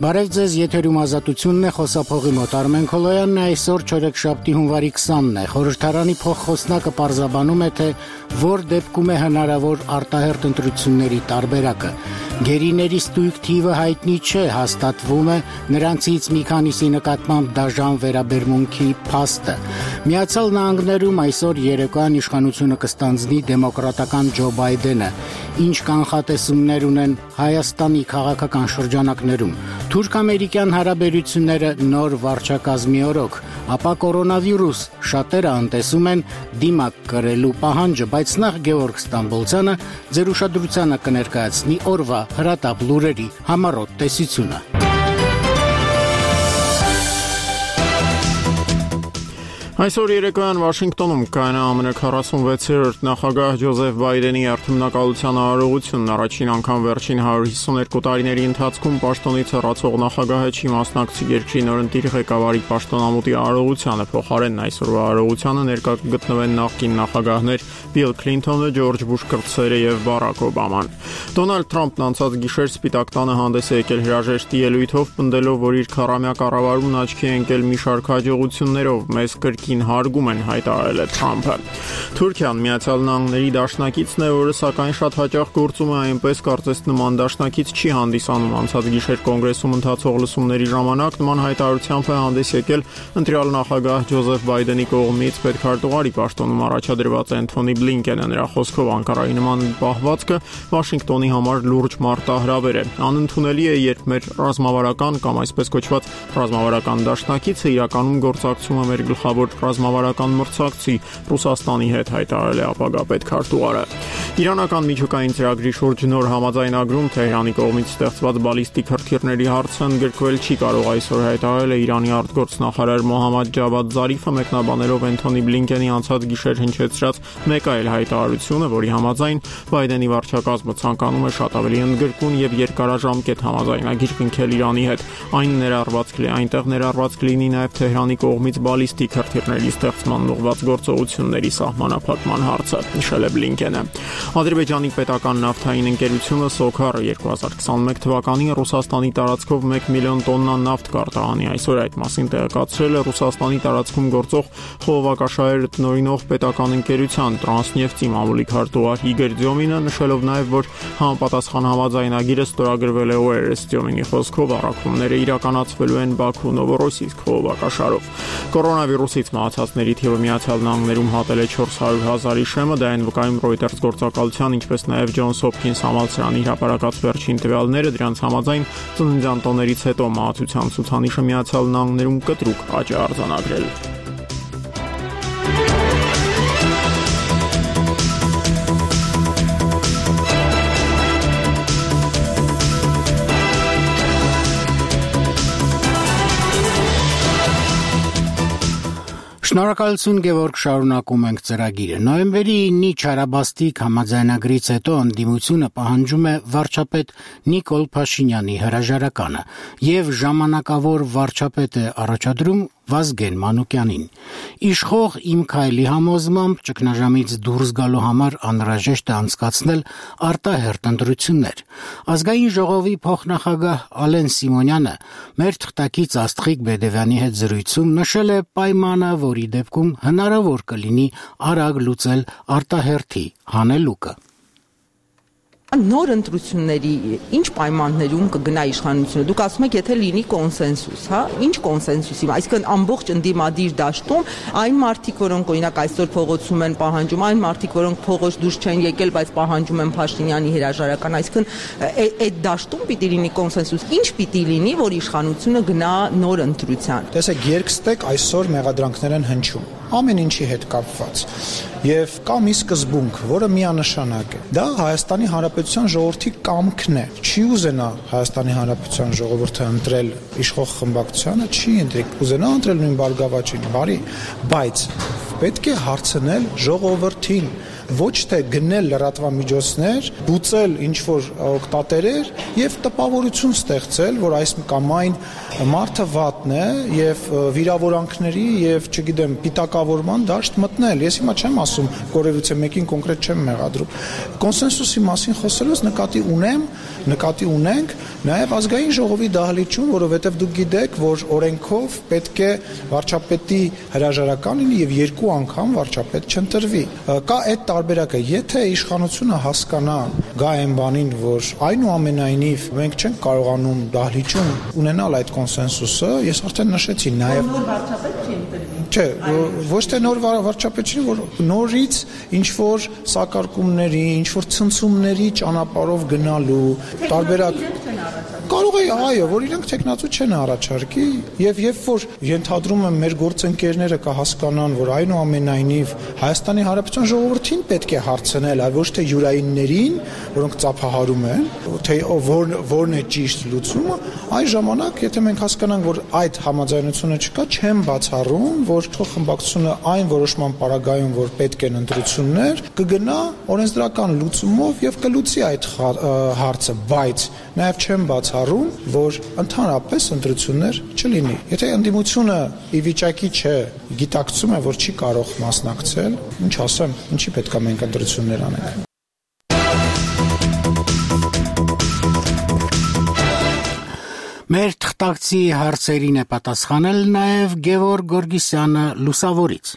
Բարև ձեզ, եթերում Ազատությունն է, խոսափողի մոտ Արմեն Քոլոյանն է, այսօր չորեքշաբթի հունվարի 20-ն է։ Խորհրդարանի փոխխոսնակը պարզաբանում է, թե որ դեպքում է հնարավոր արտահերթ ընտրությունների տարբերակը։ Գերիների ստույգ թիվը հայտնի չէ, հաստատվում է նրանցից մի քանիսի նկատմամբ դաժան վերաբերմունքի փաստը։ Միացյալ Նահանգներում այսօր երեկոյան իշխանությունը կստանձնի դեմոկրատական Ջո Բայդենը, ինչ կանխատեսումներ ունեն Հայաստանի քաղաքական շրջանակներում։ Թուրք-ամերիկյան հարաբերությունները նոր վարչակազմի օրոք, ապա կորոնավիրուս, շատերը անտեսում են դիմակ կրելու պահանջը, բայց նախ Գևորգ Ստամբոլցյանը ձեր ուշադրությանը կներկայացնի օրվա հրատապ լուրերի համառոտ տեսությունը։ Այսօր երեկոյան Վաշինգտոնում կայանա ԱՄՆ-46-րդ նախագահ Ջոզեֆ Բայդենի արդյուննակալության արարողությունն առաջին անգամ վերջին 152 տարիների ընթացքում պաշտոնից հեռացող նախագահը չի մասնակցի երկրի նորընտիր ղեկավարի պաշտոնամուտի արարողությանը, փոխարենն այսօրվա արարողությանը ներկա կգտնվեն նախկին նախագահներ Բիլ Քլինթոնը, Ջորջ Բուշ կրտսերը եւ Բարակ Օբաման։ Դոնալդ Թրամփն անցած գիշեր Սպիտակ տանը հանդես է եկել հրաժեշտի ելույթով, պնդելով, որ իր քառամյա կառավարումն աչքի է ընկել մի շարք հաջողություններով, մեծ կրկին հարգում են հայտարարել է Թրամփը։ Թուրքիան Միացյալ Նահանգների դաշնակիցն է, որը սակայն շատ հաճախ գործում է այնպես, կարծես նման դաշնակից չի հանդիսանում։ Անցած գիշեր կոնգրեսում ընթացող լսումների ժամանակ նման հայտարարությամբ է հանդես եկել ընտրյալ նախագահ Ջոզեֆ Բայդենի կողմից պետքարտուղարի պաշտոնում առաջադրված Էնթոնի Բլինկենը։ Նրա խոսքով Անկարայի նման պահվածքը Վաշինգտոնի համար լուրջ մարտահրավեր է։ Անընդունելի է, երբ մեր ռազմավարական կամ այսպես կոչված ռազմավարական դաշնակիցը իրականում գործակցում է մեր գլխավոր ռազմավարական մրցակցի Ռուսաստանի հետ, հայտարարել է ապագա պետքարտուղարը։ Իրանական միջուկային ծրագրի շուրջ նոր համաձայնագրում Թեհրանի կողմից ստեղծված բալիստիկ հրթիռների հարցը ընդգրկվել չի կարող, այսօր հայտարարել է Իրանի արտգործնախարար Մոհամմադ Ջավադ Զարիֆը, մեկնաբանելով Էնթոնի Բլինկենի անցած գիշեր հնչեցրած մեկ այլ հայտարարությունը, որի համաձայն Բայդենի վարչակազմը ցանկանում է շատ ավելի ընդգրկուն եւ երկարաժամկետ համաձայնագիր կնքել Իրանի հետ։ Այնտեղ ներառված կլինի նաեւ Թեհրանի կողմից բալիստիկ հրթիռների ստեղծման ուղղված գործողությունների սահմանափակման հարցը, նշել է Բլինկենը։ Ադրբեջանի պետական նավթային ընկերությունը Սոքարը 2021 թվականին Ռուսաստանի տարածքով 1 միլիոն տոննա նավթ կարտահանի։ Այսօր այդ մասին տեղեկացրել է Ռուսաստանի տարածքում գործող խողովակաշահերը տնօրինող պետական ընկերության Տրանսնեֆտի մամուլի քարտուղար Իգոր Դյոմինը, նշելով նաև, որ համապատասխան համաձայնագիրը ստորագրվել է ORS Դյոմինի խոսքով առաքումները իրականացվելու են Բաքու Նովորոսիիսկ խողովակաշարով։ Կորոնավիրուսից մահացածների թիվը Միացյալ Նահանգներում հատել է 400,000-ի շեմը, դա են վկայում Reuters գործակալության, ինչպես նաև Johns Hopkins համալսարանի հրապարակած վերջին տվյալները, դրանց համաձայն ծննդյան տոներից հետո մահացության ցուցանիշը Միացյալ Նահանգներում կտրուկ աճ է արձանագրել։ Շնորհակալություն Գևորգ, շարունակում ենք ծրագիրը։ Նոյեմբերի 9-ի Չարաբաստիկ համաձայնագրից հետո ընդդիմությունը պահանջում է վարչապետ Նիկոլ Փաշինյանի հրաժարականը եւ ժամանակավոր վարչապետ է առաջադրում Վազգեն Մանուկյանին։ Իշխող Իմ Քայլի համոզմամբ ճգնաժամից դուրս գալու համար անհրաժեշտ է անցկացնել արտահերթ ընտրություններ։ Ազգային ժողովի փոխնախագահ Ալեն Սիմոնյանը մեր թղթակից Աստղիկ Բեդևյանի հետ զրույցում նշել է պայմանը, որի դեպքում հնարավոր կլինի արագ լուծել արտահերթի հանելուկը։ Նոր ընտրությունների ինչ պայմաններում կգնա իշխանությունը։ Դուք ասում եք, եթե լինի կոնսենսուս, հա, ինչ կոնսենսուսի, այսինքն ամբողջ ընդդիմադիր դաշտում այն մարդիկ, որոնք օրինակ այսօր փողոցում են պահանջում, այն մարդիկ, որոնք փողոց դուրս չեն եկել, բայց պահանջում են Փաշինյանի հրաժարական, այսինքն այդ դաշտում պիտի լինի կոնսենսուս։ Ինչ պիտի լինի, որ իշխանությունը գնա նոր ընտրության։ Տեսեք, երկստեք այսօր մեղադրանքներ են հնչում, ամեն ինչի հետ կապված։ Եվ կա մի սկզբունք, որը միանշանակ է։ Դա Հայաստանի Հանրապետության ժողովրդի կամքն է։ Չի ուզենա Հայաստանի Հանրապետության ժողովուրդը ընտրել իշխող խմբակցությանը, չի ուզենա ընտրել նույն Բարգավաճին, բարի, բայց պետք է հարցնել ժողովրդին։ ոչ թե գնել լրատվամիջոցներ, բուծել ինչ-որ օգտատերեր եւ տպավորություն ստեղծել, որ այս կամ այն մարդը վատն է եւ վիրավորանքների եւ, չգիտեմ, պիտակավորման դաշտ մտնել։ Ես հիմա չեմ ասում կորևիցե մեկին կոնկրետ չեմ մեղադրում։ Կոնսենսուսի մասին խոսելուց նկատի ունենք նաեւ ազգային ժողովի դահլիճում, որովհետեւ դուք գիտեք, որ օրենքով պետք է վարչապետի հրաժարական լինի եւ 2 անգամ վարչապետ չընտրվի։ Կա այդ տարբերակը, եթե իշխանությունը հասկանա գա այն բանին, որ այնուամենայնիվ մենք չենք կարողանում դահլիճում ունենալ այդ կոնսենսուսը, ես արդեն նշեցի նաեւ նոր վարչապետ չի ընտրվի։ Չէ, ոչ թե նոր վարչապետ չի, որ նորից ինչ որ սակարկումների, ինչ որ ցնցումների ճանապարհով գնալու տարբերակ կարող է, այո, որ իրենք տեխնացու չեն առաջարկի եւ երբ որ ենթադրում եմ մեր գործընկերները կհասկանան, որ այնուամենայնիվ Հայաստանի Հանրապետության ժողովրդին պետք է հարցնել, այլ ոչ թե յուրայիններին, որոնք ծափահարում են, թե որն է ճիշտ լուծումը, այն ժամանակ, եթե մենք հասկանանք, որ այդ համաձայնությունը չկա, չեմ բացառում, որ խմբակցությունը այն որոշման պարագայում, որ պետք են ընտրություններ, կգնա օրենսդրական լուծումով եւ կլուծի այդ հարցը, բայց նաեւ չեմ բացառում, որ ընդհանրապես ընտրություններ չլինի։ Եթե ընդդիմությունը ի վիճակի չէ, գիտակցում է, որ չի կարող մասնակցել, ինչ ասեմ, ինչի պետք է մենք ընտրություններ անենք։ Մեր թղթակցի հարցերին է պատասխանել նաև Գևորգ Գորգիսյանը Լուսավորից։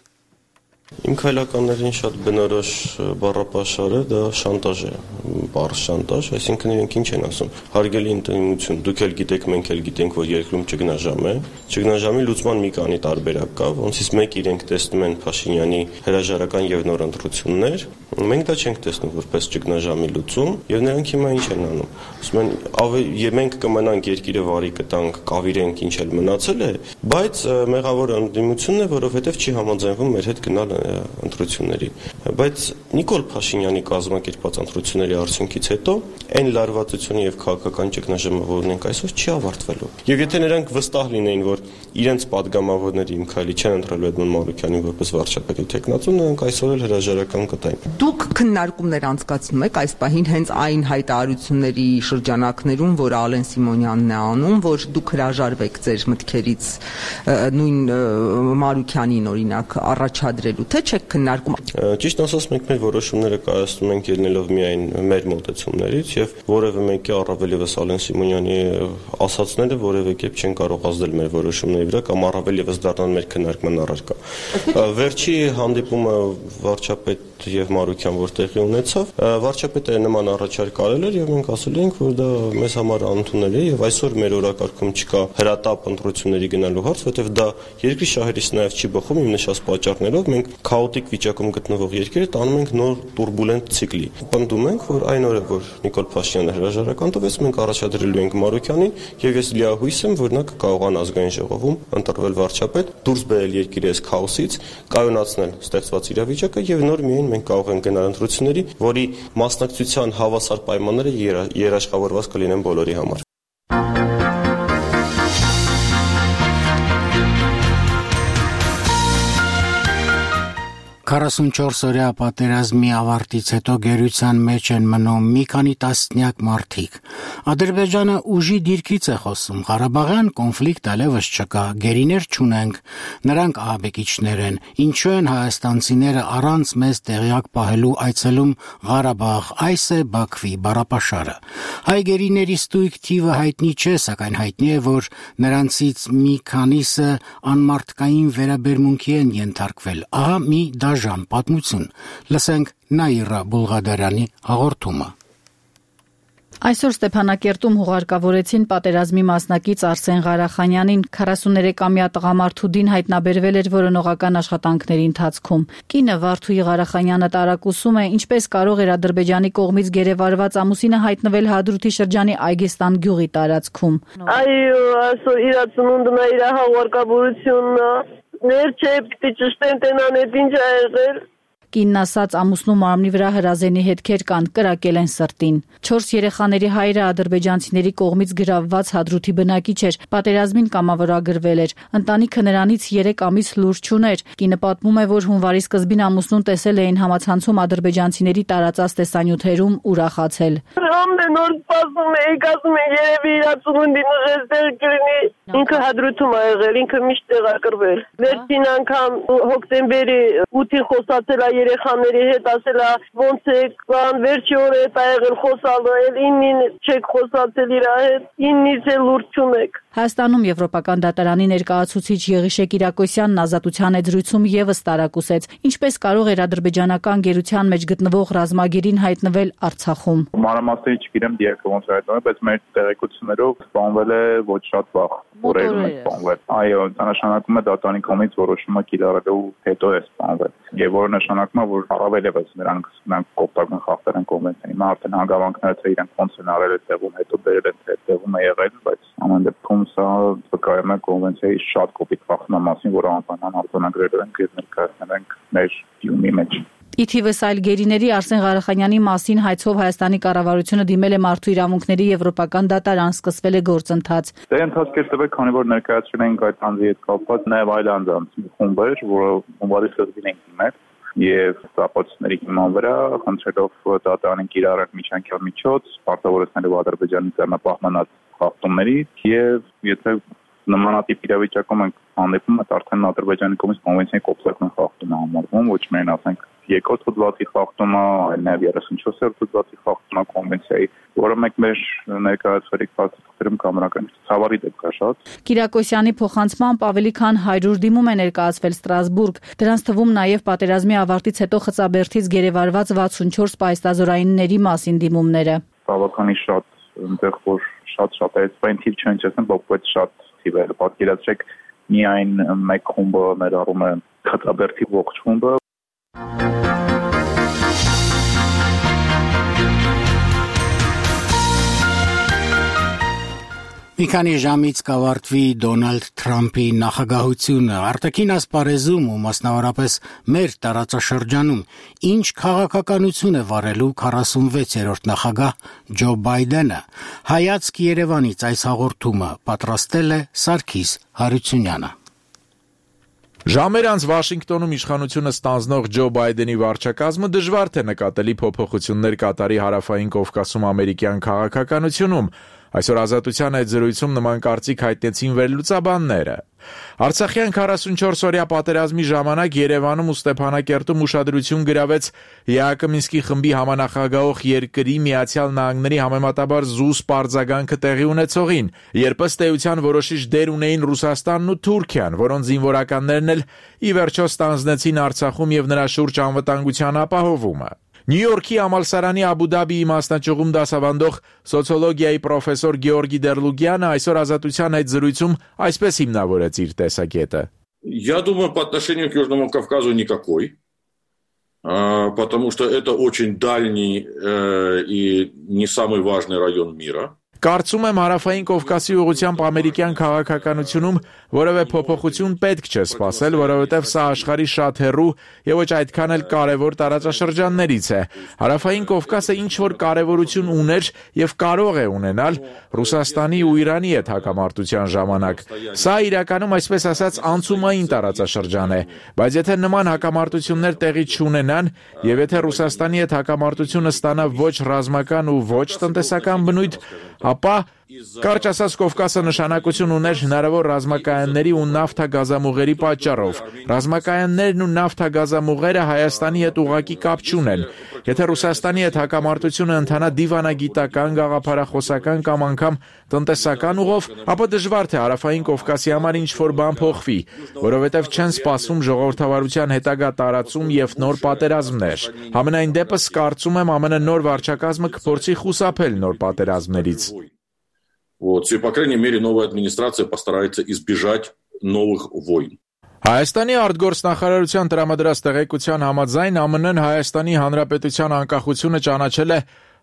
Իմ քայլականներին շատ բնորոշ բառապաշարը դա շանտաժ է, բառ շանտաժ, այսինքն իրենք ինչ են ասում, հարգելի ընդդիմություն, դուք էլ գիտեք, մենք էլ գիտենք, որ երկրում ճգնաժամ է, ճգնաժամի լուծման մի քանի տարբերակ կա, ոնցից մեկ իրենք տեսնում են Փաշինյանի հրաժարական եւ նոր ընտրություններ, մենք դա չենք տեսնում որպես ճգնաժամի լուծում, եւ նրանք հիմա ինչ են անում, ասում են, մենք կմնանք երկիրը վարի կտանք, կավիրենք ինչ էլ մնացել է, բայց մեղավոր ընդդիմությունն է, որովհետեւ չի համաձայնվում մեր հետ գնալ ընտրությունների, բայց Նիկոլ Փաշինյանի կազմակերպած ընտրությունների արդյունքից հետո այն լարվածությունը եւ քաղաքական ճգնաժամը, որ ունենք այսօր, չի ավարտվելու։ Եվ եթե նրանք վստահ լինեին, որ իրենց падգամավորների Մихայելի չեն ընտրելու Էդմոն Մարուկյանին որպես վարչապետի տեխնացու, նրանք այսօր էլ հրաժարական կտային։ Դուք քննարկումներ անցկացնում եք այս պահին հենց այն հայտարարությունների շրջանակներում, որ Ալեն Սիմոնյանն է անում, որ դուք հրաժարվեք ձեր մտքերից նույն Մարուկյանին օրինակ առաջադրելու, թե չեք քննարկում։ Ճիշտ ասած, մենք մեր որոշումները կայացնում ենք ելնելով միայն մեր մոտեցումներից եւ որևէ մեկի առավել եւս Ալեն Սիմոնյանի ասացները որևէ կերպ չեն կարող ազդել մեր որոշումների վրա կամ առավել եւս դառնան մեր քննարկման առարկա։ Վերջի հանդիպումը վարչապետ եւ Մարուկյան որ տեղի ունեցավ, վարչապետը նման առաջարկ արել էր եւ մենք ասել ենք, որ դա մեզ համար անընդունել է եւ այսօր մեր օրակարգում չկա հրատապ ընտրությունների գնալու հարց, որովհետեւ դա երկրի շահերից նաեւ չի բխում իմ նշած պատճառներով, մենք քաոտիկ վիճակում գտնվող երկիրը տանում ենք նոր турբուլենտ ցիկլի։ Պնդում ենք, որ այն օրը, որ Նիկոլ Փաշինյանը հրաժարական տվեց, մենք առաջադրելու ենք Մարուկյանին եւ ես լիահույս եմ, որ նա կկարողանա ազգային ժողովում ընտրվել վարչապետ, դուրս բերել երկիրը այս քաոսից, կայունացնել ստեղծված իրավիճակը եւ նոր միայն մենք կարող ենք գնալ ընտրությունների, որի մասնակցության հավասար պայմանները երաշխավորված կլինեն բոլորի համար։ 44-օրյա պատերազմի ավարտից հետո գերության մեջ են մնում մի քանի տասնյակ մարդիկ։ Ադրբեջանը ուժի դիրքից է խոսում, Ղարաբաղյան կոնֆլիկտ այլևս չկա, գերիներ չունենք, նրանք ահաբեկիչներ են, ինչու են հայաստանցիները առանց մեզ տեղյակ պահելու այցելում Ղարաբաղ, այս է Բաքվի բառապաշարը։ Հայ գերիների ստույգ թիվը հայտնի չէ, սակայն հայտնի է, որ նրանցից մի քանիսը անմարդկային վերաբերմունքի են ենթարկվել։ Ահա մի դաժան պատմություն։ Լսենք Նաիրա Բուլղադարյանի հաղորդումը։ Այսօր Ստեփանակերտում հուղարկավորեցին պատերազմի մասնակից Արսեն Ղարախանյանին, 43-ամյա տղամարդու դին հայտնաբերվել էր որոնողական աշխատանքների ընթացքում։ Կինը Վարդուհի Ղարախանյանը տարակուսում է, ինչպես կարող էր Ադրբեջանի կողմից գերեվարված ամուսինը հայտնվել Հադրութի շրջանի Այգեստան գյուղի տարածքում։ Այո, այսօր իր ծնունդն է, իր հուղարկավորությունն է, ներ չէ, պիտի ճշտեն տենան էդ ինչ ա եղել։ Կինն ասաց, ամուսնու մարմնի վրա հրազենի հետքեր կան, կրակել են սրտին։ 4 երեխաների հայրը ադրբեջանցիների կողմից գրավված Հադրութի բնակիչ էր, պատերազմին կամավորագրվել էր։ Ընտանիքը նրանից 3 ամիս լուր չուներ։ Կինը պատմում է, որ հունվարի սկզբին ամուսնուն տեսել էին համացանցում ադրբեջանցիների տարածած տեսանյութերում, ուրախացել։ Ամեն օր սպասում էի, ասում են երևի իր ծնունդին ուժեղ կլինի։ Ինքը Հադրութում ա եղել, ինքը միշտ տեղակրվել։ Վերջին անգամ հոկտեմբերի 8-ին խոսացել ա երեխաների հետ, ասել ա ոնց է կան, վերջի օրը հետ ա եղել խոսալու, էլ 9-ին չեք խոսացել իր հետ, 9-ից էլ լուր չունեք։ Հայաստանում Եվրոպական դատարանի ներկայացուցիչ Եղիշե Կիրակոսյանն ազատության էջրույցում եւս տարակուսեց, ինչպես կարող էր ադրբեջանական գերության մեջ գտնվող ռազմագերին հայտնվել Արցախում։ Մանրամասների չգիտեմ դիակը ոնց հայտնվել, բայց մեր տեղեկություններով սպանվել է ոչ շատ վաղ։ Այո, դա նշանակում է դատարանի կողմից որոշումը կիրառելու հետո է սպանվել։ Եվ որը նշանակում է, որ առավել եւս նրանք կողմնակալ խախտել են կոնվենցիան։ Հիմա արդեն հանգամանքները թե իրենք ոնց են արել այդ տեղում, հետո բերել են թե տեղում է եղել, բայց ամեն դեպքում սա վկայում է կոնվենցիայի շատ կոպիտ խախտման մասին, որը անպայման արձանագրել ենք եւ ներկայացնել ենք մեր դիմումի մեջ։ Ի թիվս այլ գերիների Արսեն Ղարախանյանի մասին հայցով Հայաստանի կառավարությունը դիմել է մարդու իրավունքների եվրոպական դատարան, սկսվել է գործընթաց։ Դե ընթացքեր տվել, քանի որ ներկայացրել ենք այդ անձի հետ կապված նաև այլ անձանց խումբեր, որը հունվարի սկզբին ենք դիմել եւ ստապացների հիման վրա խնդրելով դատարանին կիրառել միջանկյալ միջոց, պարտավորեցնելով Ադրբեջանի ձեռնպահմանած խախտումներից եւ եթե նմանատիպ իրավիճակում ենք հանդիպում, այդ արդեն Ադրբեջանի կողմից կոնվենցիայի կոպսական խախտում է համարվում, ոչ միայն ասենք երկրորդ հոդվածի խախտումը, այլ նաև 34-րդ հոդվածի խախտումը կոնվենցիայի, որը մենք մեր ներկայացրել փաստաթղթերում կամրական ցավալի դեպք է շատ։ Կիրակոսյանի փոխանցմամբ ավելի քան 100 դիմում է ներկայացվել Ստրասբուրգ։ Դրանց թվում նաև պատերազմի ավարտից հետո Խծաբերդից գերեվարված 64 պայստազորայինների մասին դիմումները։ Բավականին շատ այնտեղ որ շատ այդ թիվ չեն չեսնեմ, բայց շատ թիվ է։ Պատկերացրեք միայն մեկ խումբը ներառում է Խծաբերդի ողջ խումբը։ Մի քանի ժամից կավարտվի Դոնալդ Թրամփի նախագահությունը արտաքին ասպարեզում ու մասնավորապես մեր տարածաշրջանում ինչ քաղաքականություն է վարելու 46-րդ նախագահ Ջո Բայդենը։ Հայացք Երևանից այս հաղորդումը պատրաստել է Սարգիս Հարությունյանը։ Ժամեր անց Վաշինգտոնում իշխանությունը ստանձնող Ջո Բայդենի վարչակազմը դժվար թե նկատելի փոփոխություններ կատարի հարավային Կովկասում ամերիկյան քաղաքականությունում։ Այսօր Ազատության այդ զրույցում նման կարծիք հայտնեցին վերլուծաբանները։ Արցախյան 44-օրյա պատերազմի ժամանակ Երևանում ու Ստեփանակերտում ուշադրություն գրավեց ԵԱՀԿ Մինսկի խմբի համանախագահող երկրի Միացյալ Նահանգների համեմատաբար զուս պարզագանքը տեղի ունեցողին, երբ ըստ էության որոշիչ դեր ունեին Ռուսաստանն ու Թուրքիան, որոնց զինվորականներն էլ ի վերջո ստանձնեցին Արցախում եւ նրա շուրջ անվտանգության ապահովումը։ Նյու Յորքի Ամալսարանի Աբու Դաբիի մասնաճյուղում դասավանդող սոցիոլոգիայի պրոֆեսոր Գեորգի Դերլուգյանը այսօր Ազատության այդ զրույցում այսպես հիմնավորեց իր տեսակետը. Я думаю, по отношению к Южному Кавказу никакой, потому что это очень дальний и не самый важный район мира. Կարծում եմ հարավային Կովկասի ուղղությամբ ամերիկյան քաղաքականությունում որևէ փոփոխություն պետք չէ սպասել, որովհետև սա աշխարհի շատ հեռու եւ ոչ այդքան էլ կարևոր տարածաշրջաններից է։ Հարավային Կովկասը ինչ որ կարևորություն ուներ եւ կարող է ունենալ Ռուսաստանի ու Իրանի հետ հակամարտության ժամանակ։ Սա իրականում այսպես ասած անցումային տարածաշրջան է, բայց եթե նման հակամարտություններ տեղի չունենան եւ եթե Ռուսաստանի հետ հակամարտությունը ստանա ոչ ռազմական ու ոչ տնտեսական բնույթ, ապա կարճ ասած Կովկասը նշանակություն ուներ հնարավոր ռազմակայանների ու նավթագազամուղերի պատճառով։ Ռազմակայաններն ու նավթագազամուղերը Հայաստանի հետ ուղղակի կապ չունեն։ Եթե Ռուսաստանի հետ հակամարտությունը ընթանա դիվանագիտական, գաղափարախոսական կամ անգամ տնտեսական ուղով, ապա դժվար թե հարավային Կովկասի համար ինչ-որ բան փոխվի, որովհետև չեն սպասում ժողովրդավարության հետագա տարածում եւ նոր պատերազմներ։ Համենայն դեպս կարծում եմ ԱՄՆ նոր վարչակազմը կփորձի խուսափել նոր պատերազմներից։ Вот, и, по крайней мере, новая администрация постарается избежать новых войн. Հայաստանի արտգործնախարարության տրամադրած տեղեկության համաձայն ԱՄՆ-ն Հայաստանի Հանրապետության անկախությունը ճանաչել է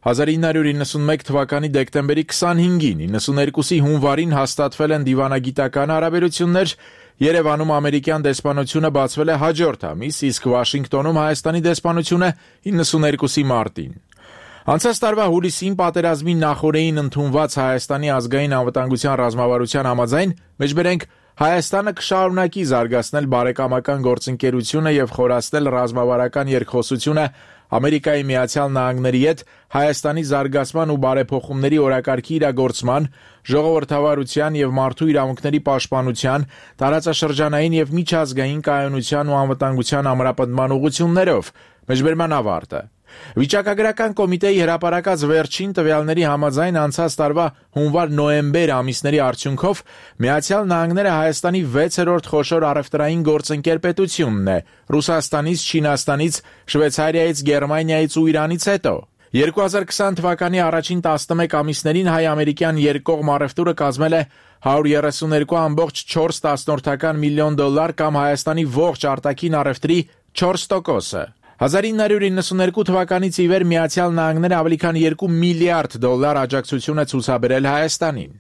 1991 թվականի դեկտեմբերի 25-ին 92-ի հունվարին հաստատվել են դիվանագիտական հարաբերություններ, Երևանում ամերիկյան դեսպանությունը բացվել է հաջորդ ամիս, իսկ Վաշինգտոնում Հայաստանի դեսպանությունը 92-ի մարտին։ Անցած տարվա հուլիսին պատերազմի նախօրեին ընդունված Հայաստանի ազգային անվտանգության ռազմավարության համաձայն, մեջբերենք Հայաստանը կշարունակի զարգացնել բարեկամական գործընկերությունը եւ խորացնել ռազմավարական երկխոսությունը Ամերիկայի Միացյալ Նահանգների հետ Հայաստանի զարգացման ու բարեփոխումների օրակարգի իրագործման, ժողովրդավարության եւ մարդու իրավունքների պաշտպանության, տարածաշրջանային եւ միջազգային կայունության ու անվտանգության ամրապնդման ուղղություններով։ Մեջբերման ավարտը։ Վիճակագրական կոմիտեի հրապարակած վերջին տվյալների համաձայն անցած տարվա հունվար-նոյեմբեր ամիսների արդյունքով Միացյալ Նահանգները Հայաստանի 6-րդ խոշոր առևտրային գործընկեր պետությունն է, Ռուսաստանից, Չինաստանից, Շվեյցարիայից, Գերմանիայից ու Իրանից հետո։ 2020 թվականի առաջին 11 ամիսներին հայ-ամերիկյան երկկողմ առևտուրը կազմել է $132.4 միլիոն կամ Հայաստանի ողջ արտաքին առևտրի 4%-ը։ 1992 թվականից ի վեր Միացյալ Նահանգները ավելի քան $2 միլիարդ աջակցություն է ցուցաբերել Հայաստանին։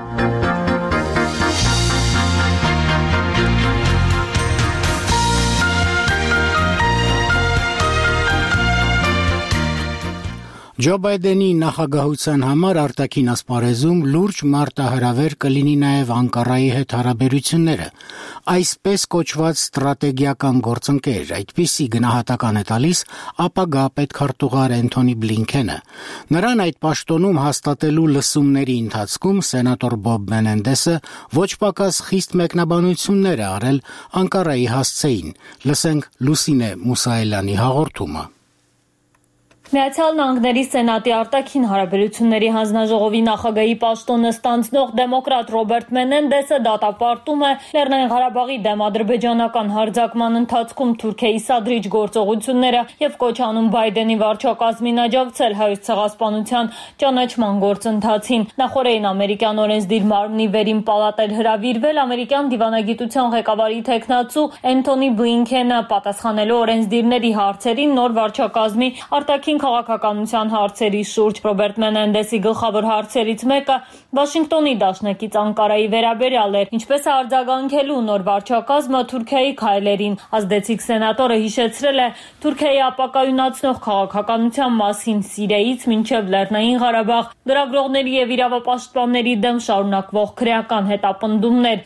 Ջո Բայդենի նախագահության համար արտաքին ասպարեզում լուրջ մարտահրավեր կլինի նաև Անկարայի հետ հարաբերությունները։ Այսպես կոչված ստրատեգիական գործընկեր, այդպիսի գնահատական է տալիս ապագա պետքարտուղար Էնթոնի Բլինքենը։ Նրան այդ պաշտոնում հաստատելու լսումների ընթացքում սենատոր Բոբ Մենենդեսը ոչ պակաս խիստ մեկնաբանություններ է արել Անկարայի հասցեին։ Լսենք Լուսինե Մուսայելյանի հաղորդումը։ Միացյալ Նահանգների Սենատի արտաքին հարաբերությունների հանձնաժողովի նախագահի պաշտոնը ստանձնող դեմոկրատ Ռոբերտ Մենենդեսը դատապարտում է Լեռնային Ղարաբաղի դեմ ադրբեջանական հարձակման ընթացքում Թուրքիայի սադրիչ գործողությունները եւ կոչ անում Բայդենի վարչակազմին աջակցել Հայոց ցեղասպանության ճանաչման գործընթացին։ Նախորդին ամերիկյան օրենսդիր մարմնի վերին պալատ էր հրավիրվել ամերիկյան դիվանագիտության ղեկավարի թեկնածու Էնթոնի Բլինքենը պատասխանելու օրենսդիրների հարցերին նոր վարչակազմի արտաքին քաղաքականության հարցերի շուրջ։ Ռոբերտ Մենենդեսի գլխավոր հարցերից մեկը Վաշինգտոնի դաշնակից Անկարայի վերաբերյալ էր, ինչպես է արձագանքելու նոր վարչակազմը Թուրքիայի քայլերին։ Ազդեցիկ սենատորը հիշեցրել է Թուրքիայի ապակայունացնող քաղաքականության մասին Սիրիայից մինչև Լեռնային Ղարաբաղ, լրագրողների եւ իրավապաշտպանների դեմ շարունակվող քրեական հետապնդումներ։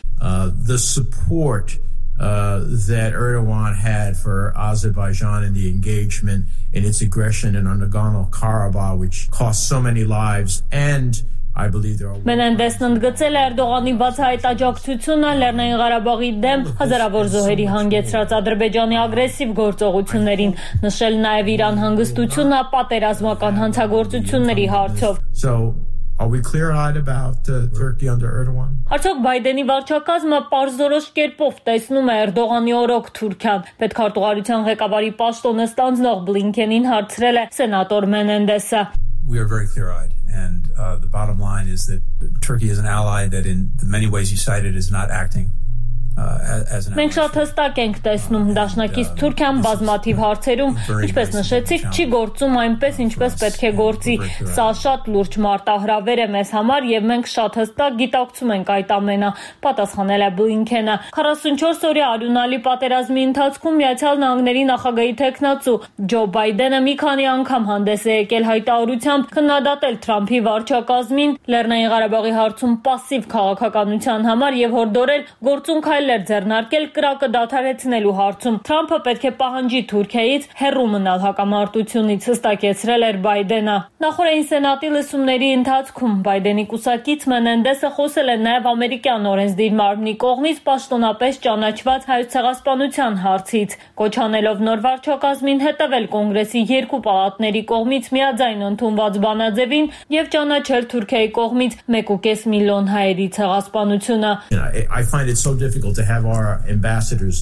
That Erdogan had for Azerbaijan and the engagement in its aggression in Nagorno-Karabakh, which cost so many lives, and I believe there are. Մենենդեսն ընդգծել է Էրդողանի բացահայտ աջակցությունը Լեռնային Ղարաբաղի դեմ հազարավոր զոհերի հանգեցրած Ադրբեջանի ագրեսիվ գործողություններին, նշել նաև Իրան հանգստությունը պատերազմական հանցագործությունների հարցով։ Are we clear-eyed about Turkey under Erdogan? Արդյոք Բայդենի վարչակազմը պարզորոշ կերպով տեսնում է Էրդողանի օրոք Թուրքիան։ Պետքարտուղարության ղեկավարի պաշտոնը ստանձնող Բլինքենին հարցրել է սենատոր Մենենդեսը։ We are very clear-eyed, and the bottom line is that Turkey is an ally that in the many ways you cited is not acting. Մենք շատ հստակ ենք տեսնում դաշնակից Թուրքիան բազմաթիվ հարցերում, ինչպես նշեցիք, չի գործում այնպես, ինչպես պետք է գործի։ Սա շատ լուրջ մարտահրավեր է մեզ համար եւ մենք շատ հստակ գիտակցում ենք այդ ամենը, պատասխանել է Բլինքենը։ 44 օրյա արյունալի պատերազմի ընթացքում Միացյալ Նահանգների նախագահի թեկնածու Ջո Բայդենը մի քանի անգամ հանդես է եկել հայտարարությամբ քննադատել Թրամփի վարչակազմին Լեռնային Ղարաբաղի հարցում պասիվ քաղաքականության համար եւ հորդորել գործուն ձեռնարկել կրակը դադարեցնելու հարցում։ Թրամփը պետք է պահանջի Թուրքիայից հեռու մնալ հակամարտությունից, հստակեցրել էր Բայդենը։ Նախորդին Սենատի լսումների ընթացքում Բայդենի կուսակից Մենենդեսը խոսել է նաև ամերիկյան օրենսդիր մարմնի կողմից պաշտոնապես ճանաչված Հայոց ցեղասպանության հարցից, կոչ անելով նոր վարչակազմին հետևել Կոնգրեսի երկու պալատների կողմից միաձայն ընդունված բանաձևին եւ ճանաչել Թուրքիայի կողմից 1.5 միլիոն հայերի ցեղասպանությունը։ I find it so difficult to have our ambassadors to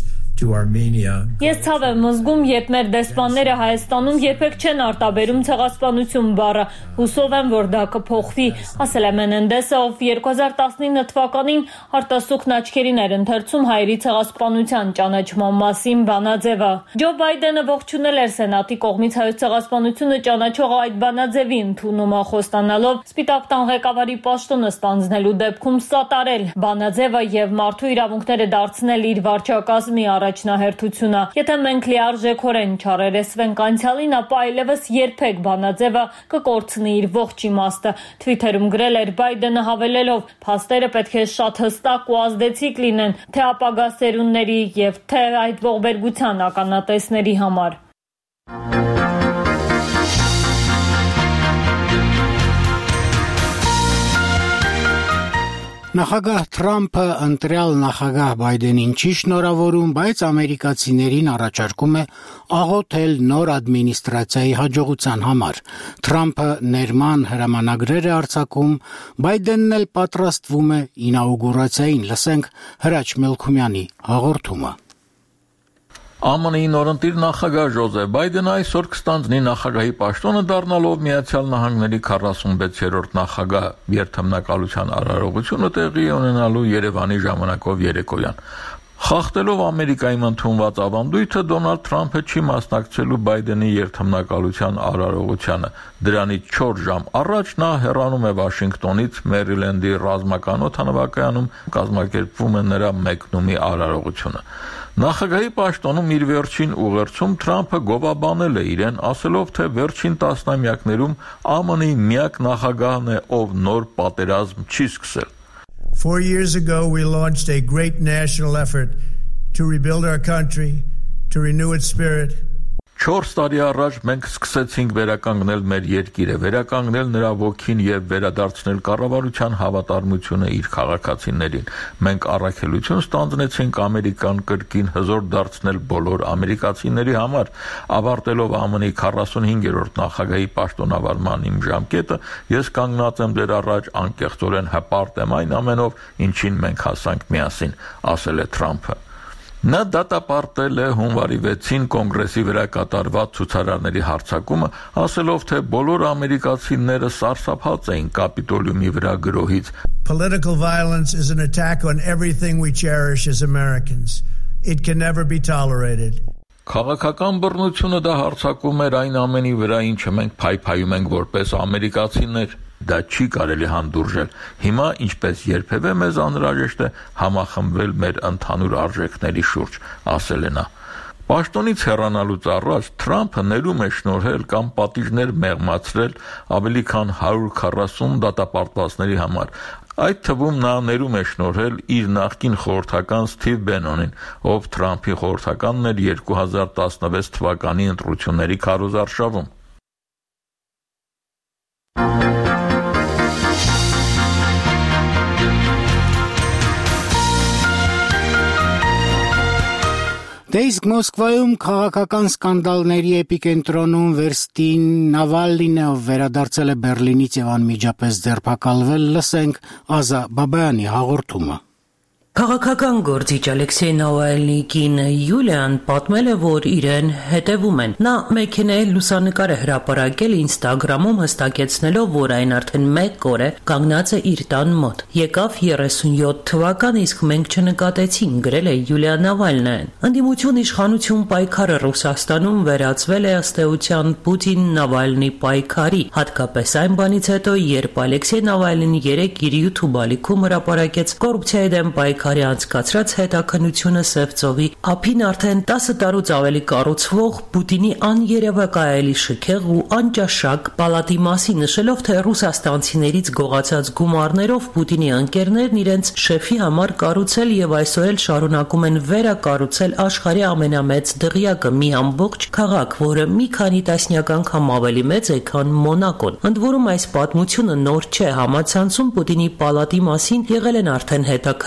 to Armenia. Ես ցավ եմ զգում, երբ մեր դեսպանները Հայաստանում երբեք չեն արտաբերում ցեղասպանություն բառը։ Հուսով եմ, որ դա կփոխվի, ասել է Մենենդեսը, ով 2019 թվականին արտասուքն աչքերին էր ընթերցում հայերի ցեղասպանության ճանաչման մասին բանաձևը։ Ջո Բայդենը ողջունել էր Սենատի կողմից հայոց ցեղասպանությունը ճանաչող այդ բանաձևի ընդունումը, խոստանալով Սպիտակ տան ղեկավարի պաշտոնը ստանձնելու դեպքում սատարել բանաձևը եւ մարդու իրավունքները դարձնել իր վարչակազմի առաջնահերթությունը։ Եթե մենք լիարժեքորեն չարերեսվենք անցյալին, ապա այլևս երբեք բանաձևը կկորցնի իր ողջ իմաստը։ Թվիթերում գրել էր Բայդենը, հավելելով. «Փաստերը պետք է շատ հստակ ու ազդեցիկ լինեն թե ապագա սերունդների եւ թե այդ ողբերգության ականատեսների համար»։ Նախագահ Թրամփը ընտրյալ նախագահ Բայդենին չի շնորհավորում, բայց ամերիկացիներին առաջարկում է աղոթել նոր ադմինիստրացիայի հաջողության համար։ Թրամփը ներման հրամանագրեր է արձակում, Բայդենն էլ պատրաստվում է ինաուգուրացիային։ Լսենք Հրաչ Մելքումյանի հաղորդումը։ ԱՄՆ-ի նորընտիր նախագահ Ջոզեֆ Բայդենը այսօր կստանձնի նախագահի պաշտոնը, դառնալով Միացյալ Նահանգների 46-րդ նախագահ։ Երթմնակալության արարողությունը տեղի ունենալու Երևանի ժամանակով երեկոյան։ Խախտելով Ամերիկայում ընդունված ավանդույթը, Դոնալդ Թրամփը չի մասնակցելու Բայդենի երթմնակալության արարողությանը։ Դրանից 4 ժամ առաջ նա հեռանում է Վաշինգտոնից Մերիլենդի ռազմական օդանավակայանում, կազմակերպվում է նրա մեկնումի արարողությունը։ Նախագահի պաշտոնում իր վերջին ուղերձում Թրամփը գովաբանել է իրեն, ասելով, թե վերջին տասնամյակներում ԱՄՆ-ի միակ նախագահն է, ով նոր պատերազմ չի սկսել։ 4 years ago, we launched a great national effort to rebuild our country, to renew its spirit. 4 տարի առաջ մենք սկսեցինք վերականգնել մեր երկիրը, վերականգնել նրա ոգին եւ վերադարձնել կառավարության հավատարմությունը իր քաղաքացիներին։ Մենք առաքելություն ստանձնեցինք Ամերիկան կրկին հզոր դարձնել բոլոր ամերիկացիների համար, ավարտելով ԱՄՆ-ի 45-րդ նախագահի պաշտոնավարման իմ ժամկետը, ես կանգնած եմ դեր առաջ անկեղծորեն հպարտ եմ այն ամենով, ինչին մենք հասանք միասին, ասել է Թրամփը։ Նա դատապարտել է հունվարի 6-ին կոնգրեսի վրա կատարված ցուցարարների հարձակումը, ասելով, թե բոլոր ամերիկացիները սարսափած էին Կապիտոլիումի վրա գրոհից։ Political violence is an attack on everything we cherish as Americans. It can never be tolerated. Քաղաքական բռնությունը դա հարձակում էր այն ամենի վրա, ինչը մենք փայփայում ենք որպես ամերիկացիներ։ Դա չի կարելի հանդուրժել։ Հիմա, ինչպես երբևէ, մեզ անհրաժեշտ է համախմբվել մեր ընդհանուր արժեքների շուրջ, ասել է նա։ Պաշտոնից հեռանալուց առաջ Թրամփը ներում է շնորհել կամ պատիժներ մեղմացրել ավելի քան 140 դատապարտվածների համար։ Այդ թվում նա ներում է շնորհել իր նախկին խորհրդական Սթիվ Բենոնին, ով Թրամփի խորհրդականն էր 2016 թվականի ընտրությունների քարոզարշավում։ Դե իսկ Մոսկվայում քաղաքական սկանդալների էպիկենտրոնում Վերստին Նավալնին, ով վերադարձել է Բերլինից եւ անմիջապես ձերբակալվել, լսենք Ազա Բաբայանի հաղորդումը։ Քաղաքական գործիչ Ալեքսեյ Նավալնիի կին Յուլիան պատմել է, որ իրեն հետևում են։ Նա մեքենայի լուսանկար է հրապարակել Ինստագրամում, հստակեցնելով, որ այն արդեն 1 օր է կանգնած է իր տան մոտ։ Եկավ 37 թվական, իսկ մենք չնկատեցինք, գրել է Յուլիա Նավալնին։ Ընդդիմություն իշխանություն պայքարը Ռուսաստանում վերածվել է ըստ էության Պուտին-Նավալնի պայքարի, հատկապես այն բանից հետո, երբ Ալեքսեյ Նավալնին 3 իր YouTube ալիքում հրապարակեց կոռուպցիայի դեմ պայքարի անցկացրած հետաքննությունը Սև ծովի ափին արդեն 10 տարուց ավելի կառուցվող Պուտինի աներևակայելի շքեղ ու անճաշակ պալատի մասին, նշելով, թե ռուսաստանցիներից գողացած գումարներով Պուտինի ընկերներն իրենց շեֆի համար կառուցել եւ այսօր էլ շարունակում են վերակառուցել աշխարհի ամենամեծ դղյակը, մի ամբողջ քաղաք, որը մի քանի տասնյակ անգամ ավելի մեծ է, քան Մոնակոն։ Ընդ որում այս պատմությունը նոր չէ, համացանցում Պուտինի պալատի մասին եղել են արդեն հետաքննություններ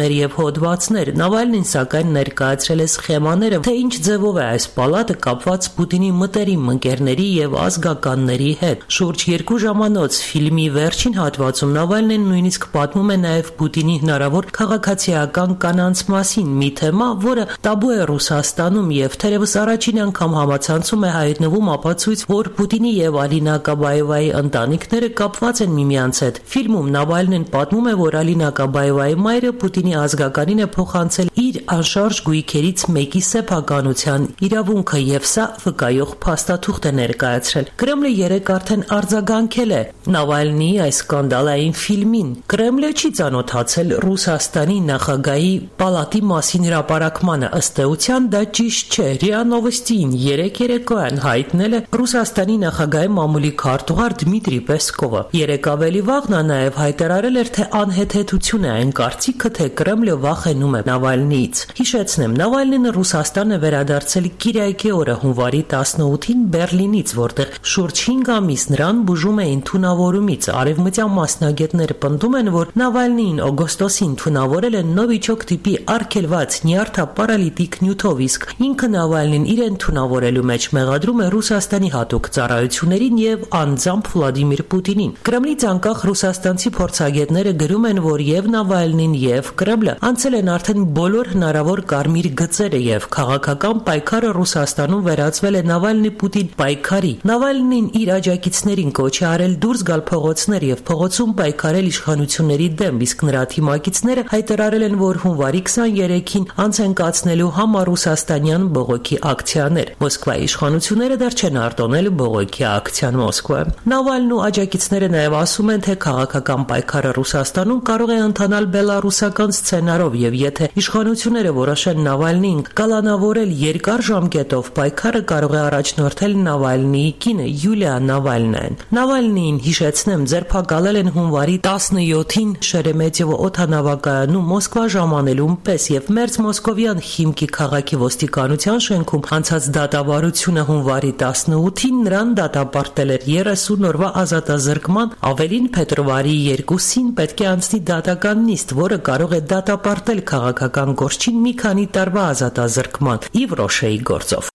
վիդեոներ եւ հոդվածներ։ Նավալնին սակայն ներկայացրել է սխեմաները, թե ինչ ձևով է այս պալատը կապված Պուտինի մտերիմ ընկերների եւ ազգականների հետ։ Շուրջ 2 ժամանոց ֆիլմի վերջին հատվածում Նավալնին նույնիսկ պատմում է նաեւ Պուտինի հնարավոր քաղաքացիական կանանց մասին, մի թեմա, որը տաբու է Ռուսաստանում եւ թերևս առաջին անգամ համացանցում է հայտնվում ապացույց, որ Պուտինի եւ Ալինա Կաբաևայի ընտանիքները կապված են միմյանց հետ։ Ֆիլմում Նավալնին պատմում է, որ Ալինա Կաբաևայի մայրը Պուտինի ազգականին է փոխանցել իր անշարժ գույքերից մեկի սեփականության իրավունքը եւ սա վկայող փաստաթուղթ է ներկայացրել։ Կրեմլը երեկ արդեն արձագանքել է Նավալնիի այս սկանդալային ֆիլմին։ Կրեմլը չի ծանոթացել Ռուսաստանի նախագահի պալատի մասին հրապարակմանը, ըստ էության դա ճիշտ չէ։ ՌԻԱ Նովոստիին երեկ երեկոյան հայտնել է Ռուսաստանի նախագահի մամուլի քարտուղար Դմիտրի Պեսկովը։ Երեկ ավելի վաղ նա նաև հայտարարել էր, թե անհեթեթություն է այն կարծիքը, թե Կրեմլը վախենում է Նավալնիից։ Հիշեցնեմ, Նավալնին Ռուսաստան է վերադարձել Կիրակի օրը հունվարի 18-ին Բերլինից, որտեղ շուրջ 5 ամիս նրան բուժում էին թունավորումից։ Արևմտյան մասնագետները պնդում են, որ Նավալնիին օգոստոսին թունավորել են նովիչոկ տիպի արգելված նյարդապարալիտիկ նյութով, իսկ ինքը Նավալնին իրեն թունավորելու մեջ մեղադրում է Ռուսաստանի հատուկ ծառայություններին եւ անձամբ Վլադիմիր Պուտինին։ Կրեմլից անկախ ռուսաստանցի փորձագետները գրում են, որ եւ Նավալնին եւ Կրեմլը անցել են արդեն բոլոր հնարավոր կարմիր գծերը եւ քաղաքական պայքարը Ռուսաստանում վերածվել է Նավալնի-Պուտին պայքարի։ Նավալնին իր աջակիցներին կոչ է արել դուրս գալ փողոցներ եւ փողոցում պայքարել իշխանությունների դեմ, իսկ նրա թիմակիցները հայտարարել են, որ հունվարի 23-ին անց են կացնելու համառուսաստանյան բողոքի ակցիաներ։ Մոսկվայի իշխանությունները դեռ չեն արտոնել բողոքի ակցիան Մոսկվայում։ Նավալնու աջակիցները նաև ասում են, թե քաղաքական պայքարը Ռուսաստանում կարող է ընթանալ բելարուսական սցենարով եւ եթե իշխանությունները որոշեն Նավալնիին կալանավորել երկար ժամկետով, պայքարը կարող է առաջնորդել Նավալնիի կինը Յուլիա Նավալնային։ Նավալնիին, հիշեցնեմ, ձերբակալել են հունվարի 17-ին Շերեմետյևո օդանավակայանում Մոսկվա ժամանելուն պես եւ մերձ մոսկովյան Խիմկի քաղաքի ոստիկանության շենքում անցած դատավարությունը հունվարի 18-ին նրան դատապարտել էր 30 օրվա ազատազրկման, ավելին փետրվարի 2-ին պետք է անցնի դատական նիստ, որը կարող է դատապարտել քաղաքական գործչին մի քանի տարվա ազատազրկման Իվ Ռոշեի գործով։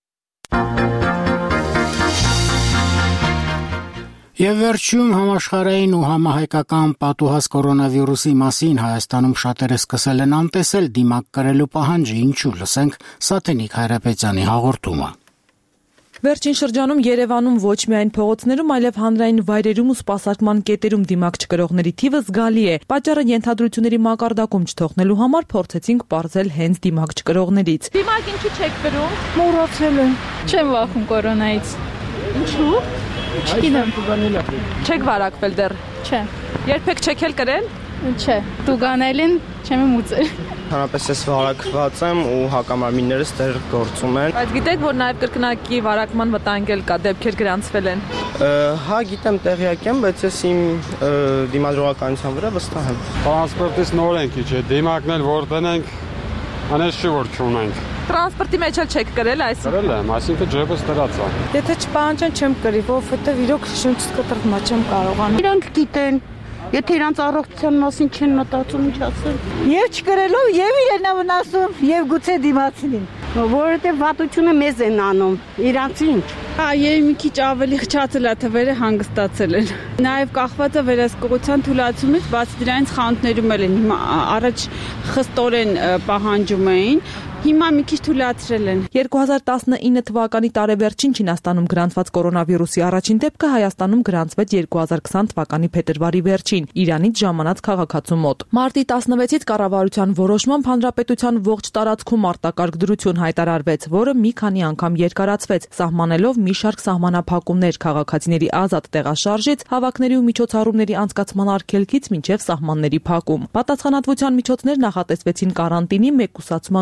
Եվ վերջում համաշխարհային ու համահայկական պատուհաս կորոնավիրուսի մասին Հայաստանում շատերը սկսել են անտեսել դիմակ կրելու պահանջը, ինչու լսենք Սաթենիկ Հայրապետյանի հաղորդումը։ Վերջին շրջանում Երևանում ոչ միայն փողոցներում, այլև հանրային վայրերում ու սպասարկման կետերում դիմակ չկրողների թիվը զգալի է։ Պատճառը ենթադրությունների մակարդակում չթողնելու համար փորձեցինք պարզել հենց դիմակ չկրողներից։ Դիմակ ինչու չեք կրում։ Մոռացել եմ։ Չեմ վախում կորոնայից։ Ինչու։ Չգիտեմ։ Չեք վարակվել դեռ։ Չէ։ Երբեք չեք էլ կրել։ Չէ։ Տուգանելին չեմ ուծել։ Հանրապես ես վարակված եմ ու հակամարմիններս դեռ գործում են։ Բայց գիտեք, որ նաև կրկնակի վարակման վտանգ էլ կա, դեպքեր գրանցվել են։ Հա, գիտեմ, տեղյակ եմ, բայց ես իմ դիմադրողականության վրա վստահ եմ։ Տրանսպորտից նոր ենք իջել, դիմակն էլ որ տնենք, անես չի որ չունենք։ Տրանսպորտի մեջ էլ չեք կրել այս։ Կրել եմ, այսինքն ջեբս դրած է։ Եթե չպահանջեն չեմ կրի, որովհետև իրոք շունչս կտրվում չեմ կարողանում։ Իրանք գիտեն, եթե իրանց առողջության մասին չեն մտածում, ինչ ասել։ Եվ չկրելով, եւ իրեն վնասում, եւ գուցե դիմացին։ Որովհետև վատությունը մեզ են անում, իրանց ինչ։ Երբ մի քիչ ավելի խճացել է թվերը հանգստացել են։ Նաև կախված է վերահսկողության թույլատությունից, բացի դրանից խանութներում էլ են հիմա առաջ խստորեն պահանջում էին, հիմա մի քիչ թույլատրել են։ 2019 թվականի տարեվերջին Չինաստանում գրանցված կորոնավիրուսի առաջին դեպքը Հայաստանում գրանցվեց 2020 թվականի փետրվարի վերջին, Իրանից ժամանած քաղաքացու մոտ։ Մարտի 16-ից կառավարության որոշմամբ հանրապետության ողջ տարածքում արտակարգ դրություն հայտարարվեց, որը մի քանի անգամ երկարացվեց, սահմանելով մի շարք սահմանափակումներ քաղաքացիների ազատ տեղաշարժից, հավաքների ու միջոցառումների անցկացման արգելքից մինչև սահմանների փակում։ Պատասխանատվության միջոցներ նախատեսվեցին կարանտինի, մեկուսացման ու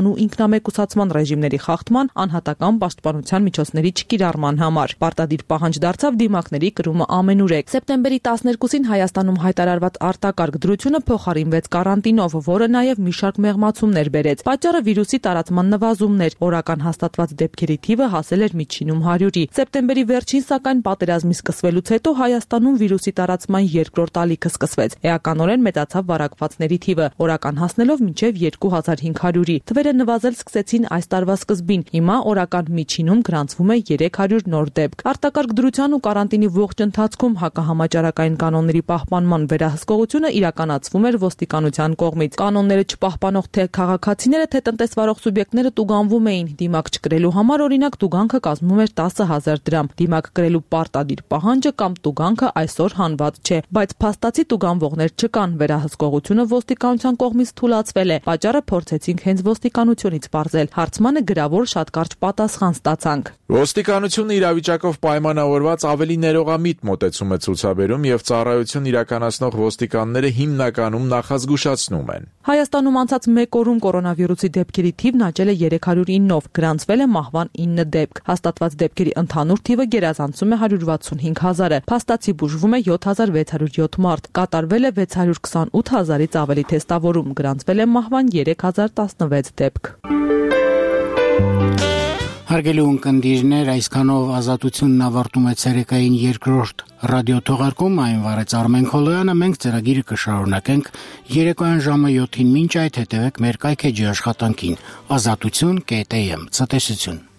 ինքնամեկուսացման ռեժիմների խախտման, անհատական պաշտպանության միջոցների չկիրառման համար։ Պարտադիր պահանջ դարձավ դիմակների կրումը ամենուրեք։ Սեպտեմբերի 12-ին Հայաստանում հայտարարված արտակարգ դրությունը փոխարինվեց կարանտինով, որը նաև մի շարք մեղմացումներ բերեց։ Պատճառը վիրուսի տարածման նվազումն էր։ Օրական հաստատված դեպքերի թիվը հասել էր միջինում 100-ի։ Սեպտեմբերի վերջին, սակայն, պատերազմի սկսվելուց հետո Հայաստանում վիրուսի տարածման երկրորդ ալիքը սկսվեց։ Էականորեն մեծացավ վարակվածների թիվը, օրական հասնելով մինչև 2500-ի։ Թվերը նվազել սկսեցին այս տարվա սկզբին։ Հիմա օրական միջինում գրանցվում է 300 նոր դեպք։ Արտակարգ դրության ու կարանտինի ողջ ընթացքում հակահամաճարակային կանոնների պահպանման վերահսկողությունը իրականացվում էր ոստիկանության կողմից։ Կանոնները չպահպանող թե քաղաքացիները, թե տնտեսվարող սուբյեկտները տուգանվում էին։ Դիմակ չկրելու համար, օրինակ, տուգանքը կազմում էր 10,000 դրամ։ Դիմակ կրելու պարտադիր պահանջը կամ տուգանքը այսօր հանված չէ, բայց փաստացի տուգանվողներ չկան։ Վերահսկողությունը ոստիկանության կողմից թուլացվել է։ Պատճառը փորձեցինք հենց ոստիկանությունից բարձել։ Հարցմանը գրավոր շատ կարճ պատասխան ստացանք։ Ոստիկանությունը իրավիճակով պայմանավորված ավելի ներողամիտ մոտեցում է ցուցաբերում եւ ծառայություն իրականացնող ոստիկանները հիմնականում նախազգուշացնում են։ Հայաստանում անցած 1 օրում կորոնավիրուսի դեպքերի թիվն աճել է 309-ով, գրանցվել է մահվան 9 դեպք։ Հաստատված դեպքերի ընդհանուր թիվը գերազանցում է 165,000-ը։ Փաստացի բուժվում է 7607 մարդ, կատարվել է 628,000-ից ավելի թեստավորում, գրանցվել է մահվան 3016 դեպք։ Հարգելի ունկնդիրներ, այսքանով Ազատությունն ավարտում է ցերեկային երկրորդ ռադիոթողարկում, այն վարեց Արմեն Քոլոյանը, մենք ծրագիրը կշարունակենք երեկոյան ժամը 7-ին, մինչ այդ հետևեք մեր կայքեջի աշխատանքին, azatutun.am, ցտեսություն։